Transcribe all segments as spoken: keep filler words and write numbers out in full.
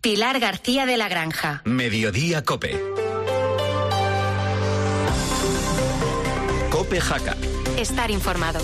Pilar García de la Granja. Mediodía Cope. Cope Jaca. Estar informado.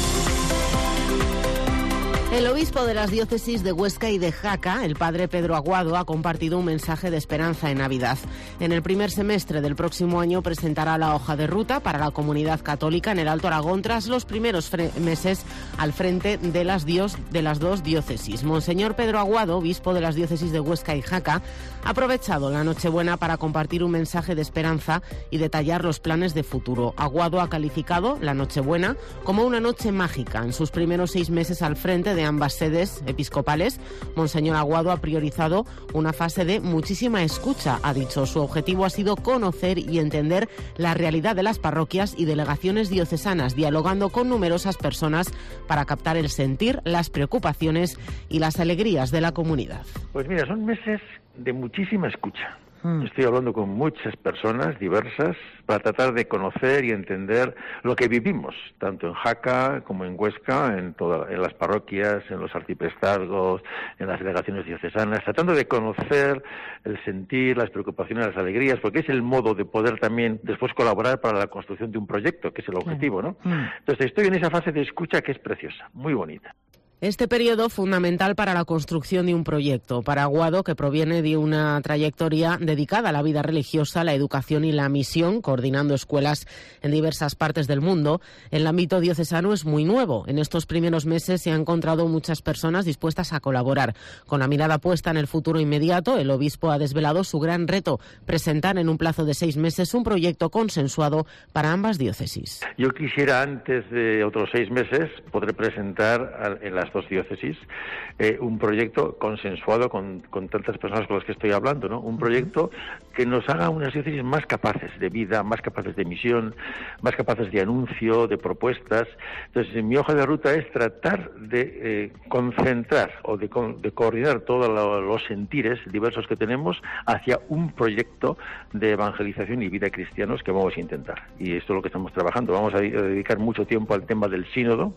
El obispo de las diócesis de Huesca y de Jaca, el padre Pedro Aguado, ha compartido un mensaje de esperanza en Navidad. En el primer semestre del próximo año presentará la hoja de ruta para la comunidad católica en el Alto Aragón tras los primeros meses al frente de las, dios, de las dos diócesis. Monseñor Pedro Aguado, obispo de las diócesis de Huesca y Jaca, ha aprovechado la Nochebuena para compartir un mensaje de esperanza y detallar los planes de futuro. Aguado ha calificado la Nochebuena como una noche mágica. En sus primeros seis meses al frente de ambas sedes episcopales, Monseñor Aguado ha priorizado una fase de muchísima escucha. Ha dicho, su objetivo ha sido conocer y entender la realidad de las parroquias y delegaciones diocesanas, dialogando con numerosas personas para captar el sentir, las preocupaciones y las alegrías de la comunidad. Pues mira, son meses de muchísima escucha. Estoy hablando con muchas personas diversas para tratar de conocer y entender lo que vivimos, tanto en Jaca como en Huesca, en, toda, en las parroquias, en los arciprestazgos, en las delegaciones diocesanas, tratando de conocer el sentir, las preocupaciones, las alegrías, porque es el modo de poder también después colaborar para la construcción de un proyecto, que es el objetivo, ¿no? Entonces estoy en esa fase de escucha que es preciosa, muy bonita. Este periodo fundamental para la construcción de un proyecto. Para Aguado, que proviene de una trayectoria dedicada a la vida religiosa, la educación y la misión, coordinando escuelas en diversas partes del mundo, el ámbito diocesano es muy nuevo. En estos primeros meses se han encontrado muchas personas dispuestas a colaborar. Con la mirada puesta en el futuro inmediato, el obispo ha desvelado su gran reto, presentar en un plazo de seis meses un proyecto consensuado para ambas diócesis. Yo quisiera, antes de otros seis meses, poder presentar en las dos diócesis eh, un proyecto consensuado con, con tantas personas con las que estoy hablando, ¿no? Un proyecto que nos haga unas diócesis más capaces de vida, más capaces de misión, más capaces de anuncio, de propuestas. Entonces, mi hoja de ruta es tratar de eh, concentrar o de, de coordinar todos los sentires diversos que tenemos hacia un proyecto de evangelización y vida cristianos que vamos a intentar. Y esto es lo que estamos trabajando. Vamos a dedicar mucho tiempo al tema del sínodo.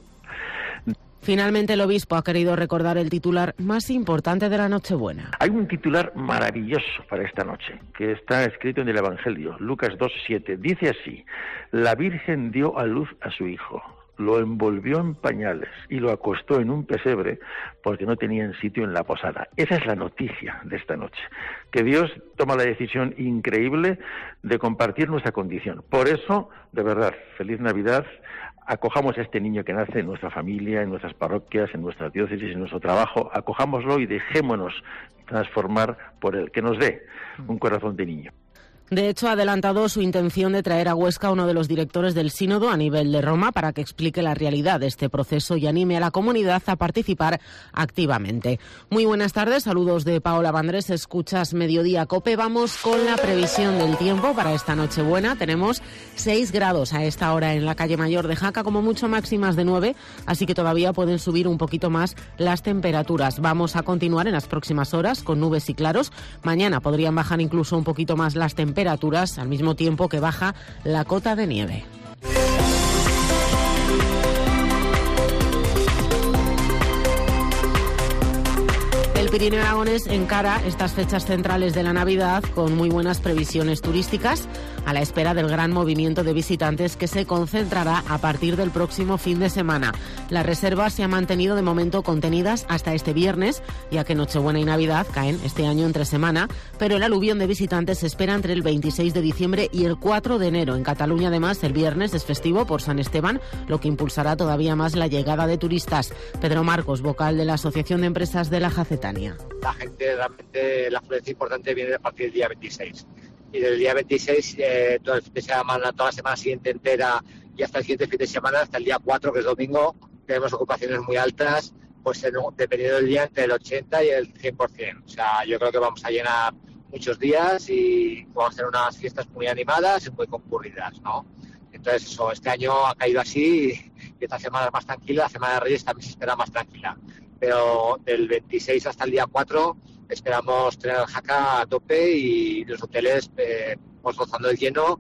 Finalmente, el obispo ha querido recordar el titular más importante de la Nochebuena. Hay un titular maravilloso para esta noche, que está escrito en el Evangelio, Lucas dos siete. Dice así: la Virgen dio a luz a su hijo, lo envolvió en pañales y lo acostó en un pesebre porque no tenían sitio en la posada. Esa es la noticia de esta noche, que Dios toma la decisión increíble de compartir nuestra condición. Por eso, de verdad, feliz Navidad. Acojamos a este niño que nace en nuestra familia, en nuestras parroquias, en nuestra diócesis, en nuestro trabajo. Acojámoslo y dejémonos transformar por él, que nos dé un corazón de niño. De hecho, ha adelantado su intención de traer a Huesca a uno de los directores del sínodo a nivel de Roma para que explique la realidad de este proceso y anime a la comunidad a participar activamente. Muy buenas tardes, saludos de Paola Vandrés, escuchas Mediodía Cope. Vamos con la previsión del tiempo para esta Nochebuena. Tenemos seis grados a esta hora en la calle Mayor de Jaca, como mucho máximas de nueve, así que todavía pueden subir un poquito más las temperaturas. Vamos a continuar en las próximas horas con nubes y claros. Mañana podrían bajar incluso un poquito más las temperaturas. temperaturas al mismo tiempo que baja la cota de nieve. El Pirineo Aragonés encara estas fechas centrales de la Navidad con muy buenas previsiones turísticas, a la espera del gran movimiento de visitantes que se concentrará a partir del próximo fin de semana. Las reservas se han mantenido de momento contenidas hasta este viernes, ya que Nochebuena y Navidad caen este año entre semana, pero el aluvión de visitantes se espera entre el veintiséis de diciembre y el cuatro de enero. En Cataluña, además, el viernes es festivo por San Esteban, lo que impulsará todavía más la llegada de turistas. Pedro Marcos, vocal de la Asociación de Empresas de la Jacetania. La gente realmente, la afluencia importante viene a partir del día veintiséis. Y del día veintiséis, eh, todo el fin de semana, toda la semana siguiente entera y hasta el siguiente fin de semana, hasta el día cuatro, que es domingo, tenemos ocupaciones muy altas, pues en, dependiendo del día, entre el ochenta y el cien por ciento. O sea, yo creo que vamos a llenar muchos días y vamos a tener unas fiestas muy animadas y muy concurridas, ¿no? Entonces, eso, este año ha caído así y esta semana es más tranquila, la Semana de Reyes también se espera más tranquila. Pero del veintiséis hasta el día cuatro esperamos tener el Jaca a tope y los hoteles eh, pues gozando de lleno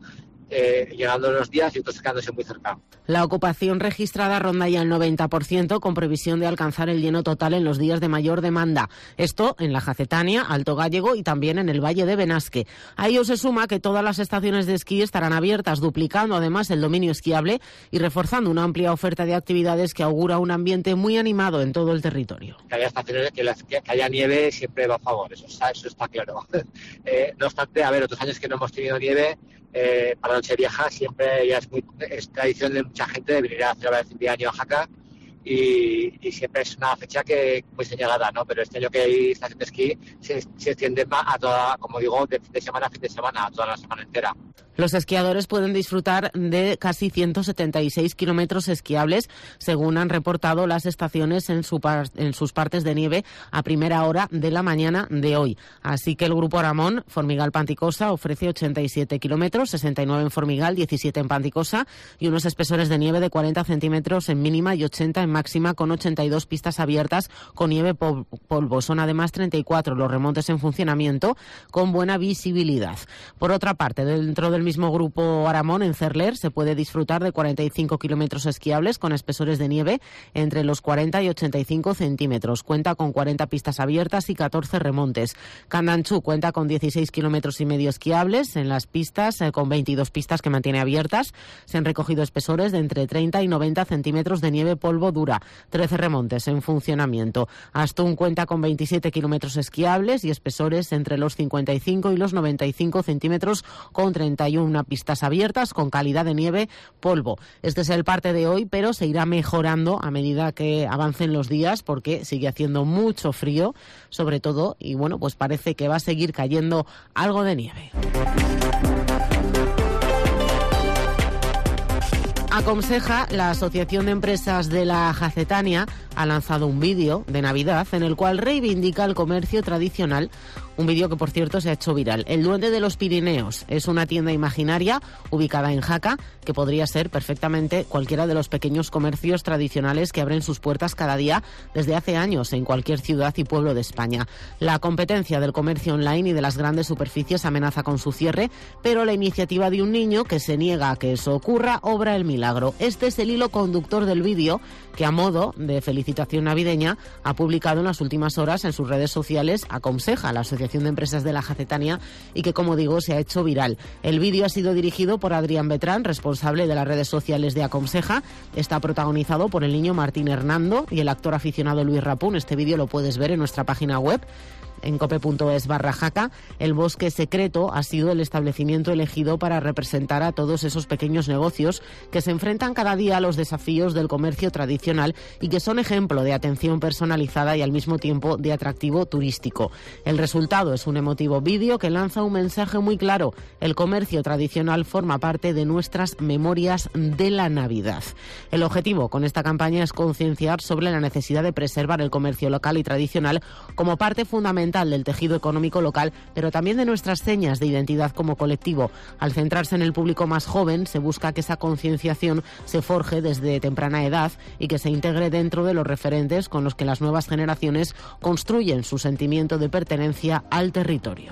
eh, llegando los días y otros quedándose muy cerca. La ocupación registrada ronda ya el noventa por ciento, con previsión de alcanzar el lleno total en los días de mayor demanda. Esto en la Jacetania, Alto Gállego y también en el Valle de Benasque. A ello se suma que todas las estaciones de esquí estarán abiertas, duplicando además el dominio esquiable y reforzando una amplia oferta de actividades que augura un ambiente muy animado en todo el territorio. Que haya estaciones, que, las, que haya nieve siempre va a favor, eso está, eso está claro. eh, no obstante, a ver, otros años que no hemos tenido nieve, eh, para Nochevieja siempre ya es, muy, es tradición de mucha gente de venir a celebrar el fin de año a Jaca. Y, y siempre es una fecha que muy señalada, ¿no? Pero este año que hay estación de esquí se, se extiende más a toda, como digo, de fin de semana a fin de semana, a toda la semana entera. Los esquiadores pueden disfrutar de casi ciento setenta y seis kilómetros esquiables, según han reportado las estaciones en, su par, en sus partes de nieve a primera hora de la mañana de hoy. Así que el Grupo Aramón, Formigal Panticosa, ofrece ochenta y siete kilómetros, sesenta y nueve en Formigal, diecisiete en Panticosa y unos espesores de nieve de cuarenta centímetros en mínima y ochenta en máxima, con ochenta y dos pistas abiertas con nieve pol- polvo. Son además treinta y cuatro los remontes en funcionamiento con buena visibilidad. Por otra parte, dentro del mismo Grupo Aramón, en Cerler, se puede disfrutar de cuarenta y cinco kilómetros esquiables con espesores de nieve entre los cuarenta y ochenta y cinco centímetros. Cuenta con cuarenta pistas abiertas y catorce remontes. Candanchú cuenta con dieciséis kilómetros y medio esquiables en las pistas, eh, con veintidós pistas que mantiene abiertas. Se han recogido espesores de entre treinta y noventa centímetros de nieve polvo dura, trece remontes en funcionamiento. Astún cuenta con veintisiete kilómetros esquiables y espesores entre los cincuenta y cinco y los noventa y cinco centímetros, con treinta y una pistas abiertas con calidad de nieve polvo. Este es el parte de hoy, pero se irá mejorando a medida que avancen los días, porque sigue haciendo mucho frío, sobre todo, y bueno, pues parece que va a seguir cayendo algo de nieve. Aconseja, la Asociación de Empresas de la Jacetania, ha lanzado un vídeo de Navidad en el cual reivindica el comercio tradicional. Un vídeo que, por cierto, se ha hecho viral. El Duende de los Pirineos es una tienda imaginaria ubicada en Jaca que podría ser perfectamente cualquiera de los pequeños comercios tradicionales que abren sus puertas cada día desde hace años en cualquier ciudad y pueblo de España. La competencia del comercio online y de las grandes superficies amenaza con su cierre, pero la iniciativa de un niño que se niega a que eso ocurra obra el milagro. Este es el hilo conductor del vídeo que, a modo de felicitación navideña, ha publicado en las últimas horas en sus redes sociales Aconseja, la Asociación de Empresas de la Jacetania, y que, como digo, se ha hecho viral. El vídeo ha sido dirigido por Adrián Betrán, responsable de las redes sociales de Aconseja. Está protagonizado por el niño Martín Hernando y el actor aficionado Luis Rapún. Este vídeo lo puedes ver en nuestra página web, en cope punto es barra jaca. El Bosque Secreto ha sido el establecimiento elegido para representar a todos esos pequeños negocios que se enfrentan cada día a los desafíos del comercio tradicional y que son ejemplo de atención personalizada y al mismo tiempo de atractivo turístico. El resultado es un emotivo vídeo que lanza un mensaje muy claro: el comercio tradicional forma parte de nuestras memorias de la Navidad. El objetivo con esta campaña es concienciar sobre la necesidad de preservar el comercio local y tradicional como parte fundamental del tejido económico local, pero también de nuestras señas de identidad como colectivo. Al centrarse en el público más joven, se busca que esa concienciación se forje desde temprana edad y que se integre dentro de los referentes con los que las nuevas generaciones construyen su sentimiento de pertenencia al territorio.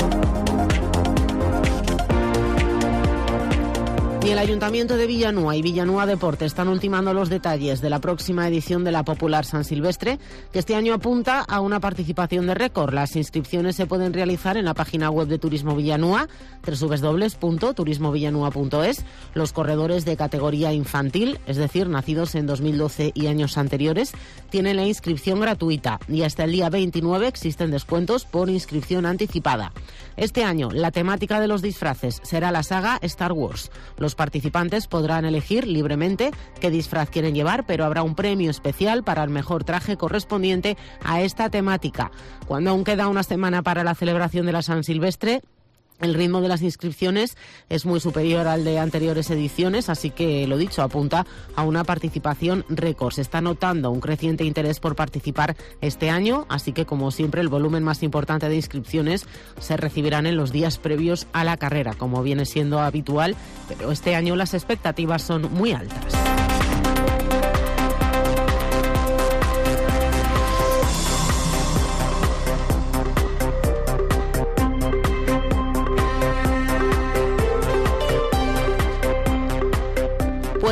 Y el Ayuntamiento de Villanúa y Villanúa Deporte están ultimando los detalles de la próxima edición de la popular San Silvestre, que este año apunta a una participación de récord. Las inscripciones se pueden realizar en la página web de Turismo Villanúa, doble u doble u doble u punto turismo villanúa punto es. Los corredores de categoría infantil, es decir, nacidos en dos mil doce y años anteriores, tienen la inscripción gratuita y hasta el día veintinueve existen descuentos por inscripción anticipada. Este año, la temática de los disfraces será la saga Star Wars. Los participantes podrán elegir libremente qué disfraz quieren llevar, pero habrá un premio especial para el mejor traje correspondiente a esta temática. Cuando aún queda una semana para la celebración de la San Silvestre, el ritmo de las inscripciones es muy superior al de anteriores ediciones, así que, lo dicho, apunta a una participación récord. Se está notando un creciente interés por participar este año, así que, como siempre, el volumen más importante de inscripciones se recibirán en los días previos a la carrera, como viene siendo habitual, pero este año las expectativas son muy altas.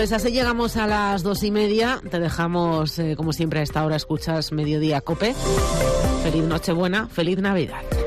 Pues así llegamos a las dos y media. Te dejamos, eh, como siempre, a esta hora escuchas Mediodía COPE. Feliz Nochebuena, feliz Navidad.